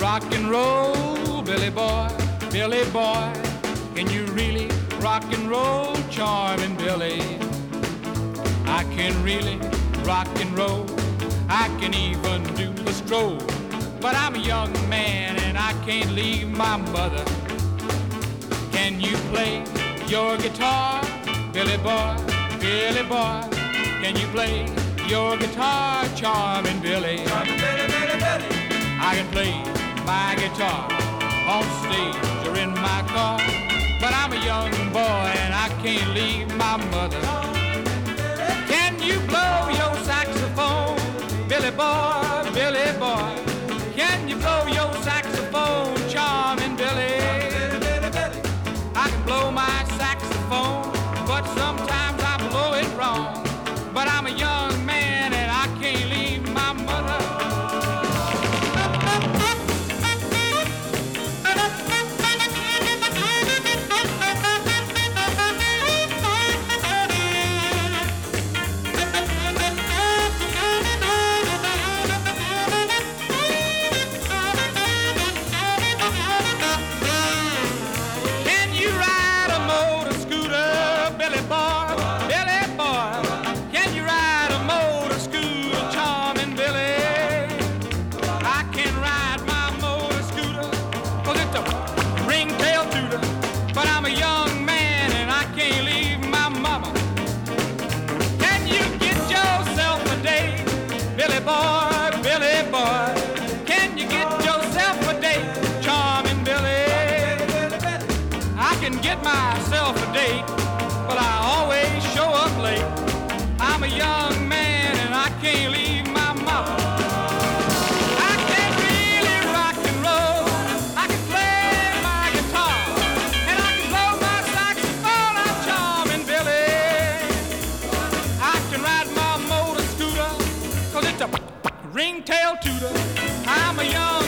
rock and roll, Billy boy, Billy boy? Can you really rock and roll, charming Billy? I can really rock and roll, I can even do the stroll. But I'm a young man and I can't leave my mother. Can you play your guitar, Billy boy, Billy boy? Can you play your guitar, charming Billy? Charming Billy, Billy, Billy. I can play my guitar on stage or in my car, but I'm a young boy and I can't leave my mother. Can you blow your saxophone, Billy boy, Billy boy? Can you blow your saxophone, charming Billy? I can blow my saxophone, but sometimes I blow it wrong. But I'm a young man and I can't leave my mother. Can you ride a motor scooter, Billy boy, Billy boy? Can you ride a motor scooter, charming Billy? I can ride my motor scooter, 'cause it's a ringtail tooter. But I'm a young man and I can't leave my mama. Can you get yourself a date, Billy boy, Billy boy? Can you get yourself a date, charming Billy? I can get myself a date, but I always show up late. I'm a young man and I can't leave my mama. I can really rock and roll, I can play my guitar, and I can blow my saxophone, I'm charming Billy. I can ride my motor scooter, 'cause it's a ringtail tooter. I'm a young